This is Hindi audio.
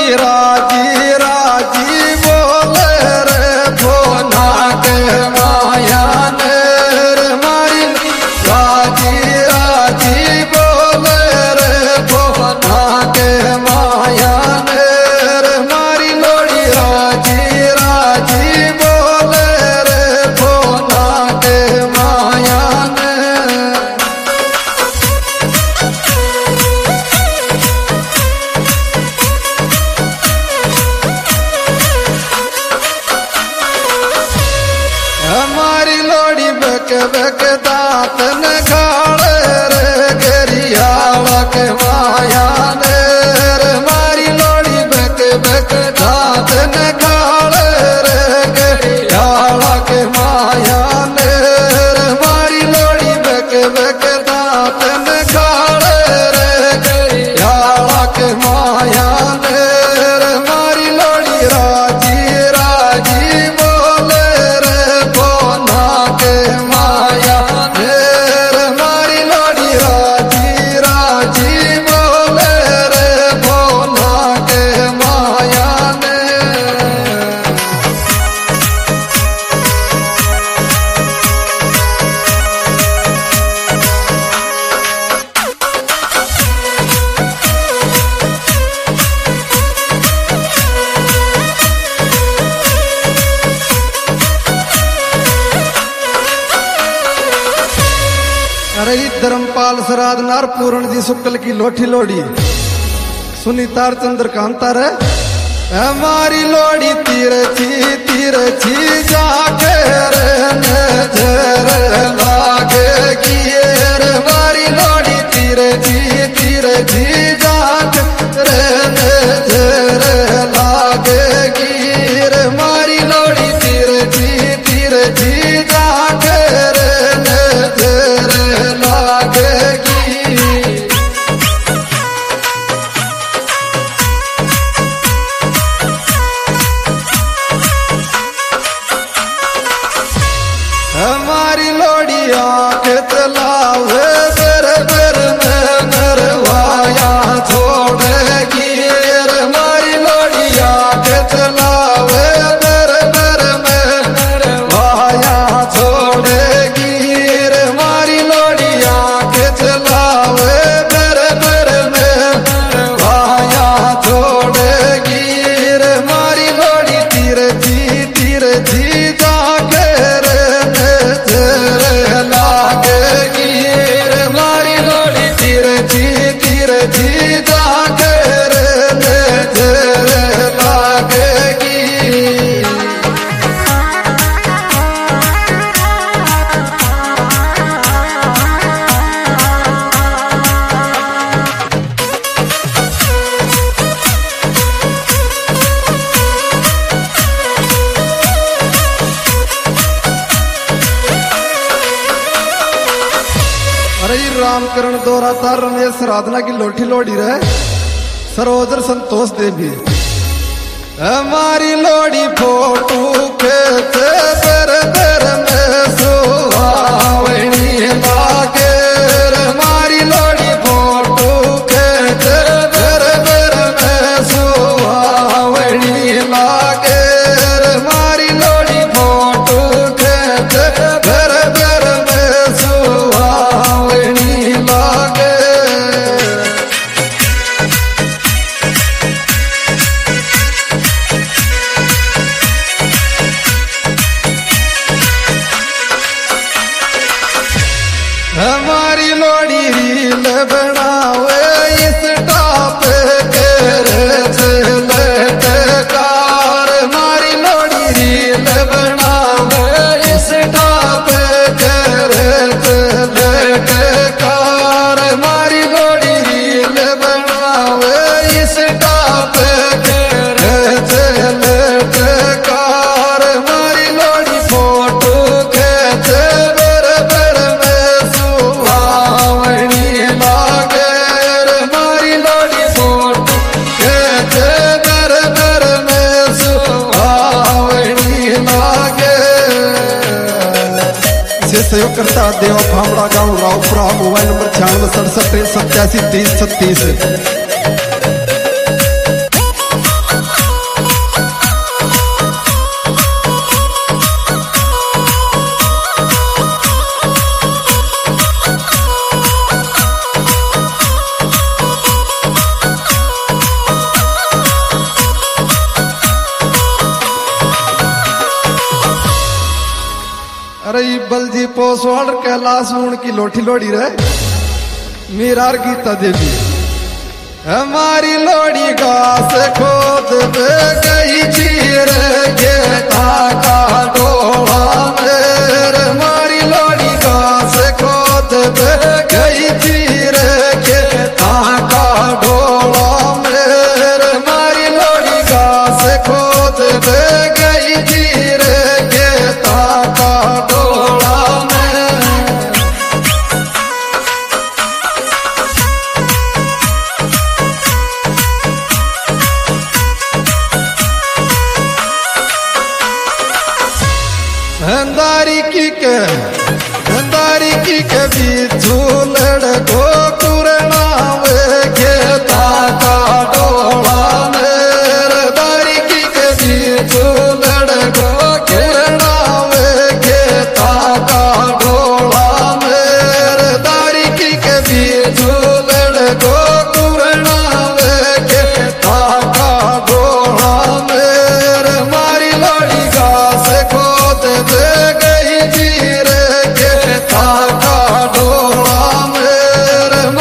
लोड़ी राजी राजी बोले रे भोना के माया ने रे मारी राजी राजी बोले रे भोना के माया ने रे मारी लोड़ी राजी राजी बोले रे भोना के माया ने। हमारी लोड़ी बक बक दांत न खाड़े रे गरियावा के माया ने रे मारी लोड़ी बक बक दांत न खाड़े रे गरियावा के माया ने रे मारी लोड़ी बक बक दांत न खाड़े रे गरियावा के माया ने रे मारी लोड़ी राजी राजी बोले रे भोना के माया ने रे मारी लोड़ी राजी राजी बोले रे भोना के माया ने। अरे धर्मपाल श्राद्ध नार पूर्ण जी शुक्ल की लोठी लोड़ी सुनी तार चंद्र कांता रे हमारी लोड़ी तिरछी जाके रे नजर लागेगी रे हमारी लोड़ी तिरछी जाके रे नजर लागेगी रे हमारी लोड़ी तिरछी जाके रे नजर लागेगी। हमारी लोड़ी आंख चलावे बर बर में नरवाया छोड़ेगी रे हमारी लोड़ी आंख चलावे बर बर में नरवाया छोड़ेगी रे हमारी लोड़ी आंख चलावे बर बर में नरवाया छोड़ेगी रे हमारी लोड़ी तिरछी जाके रे नजर लागेगी रे हमारी लोड़ी तिरछी जाके रे नजर लागेगी। अरे रामकरण दोरा तार रमेश साधना की लोठी लोड़ी रहे सरोजर संतोष देवी हमारी लोड़ी फोटू खेते दर दर में सुहावनी लागे रे हमारी लोड़ी फोटू खेते दर दर में सुहावनी लागे रे हमारी लोड़ी फोटू खेते दर दर में सुहावनी लागे। हमारी लोड़ी रील बनावे इस टाप के कार हमारी लोड़ी रील बनावे इस टाप के कार हमारी लोड़ी रील बनावे इस टाप के कार हमारी लोड़ी फोटो खेते बर बर में सुहावनी लागे रे हमारी लोड़ी फोटो खेते बर बर में सुहावनी लागे। से सहयोग करता देवा फामड़ा गाँव रावपुरा मोबाइल नंबर 96 67 87 30 36। अरे बलजी पोसवाड़ कैलाश उन की लोठी लोड़ी रे मीरार गीता देवी हमारी लोड़ी घास खोद पे गई चीर गेता का डोला मेरे हमारी लोड़ी घास खोद पे गई चीर गेता का डोला मेरे हमारी लोड़ी घास खोद पे गई चीर गेता का डोला हंदारी की के बिच्छू लड़को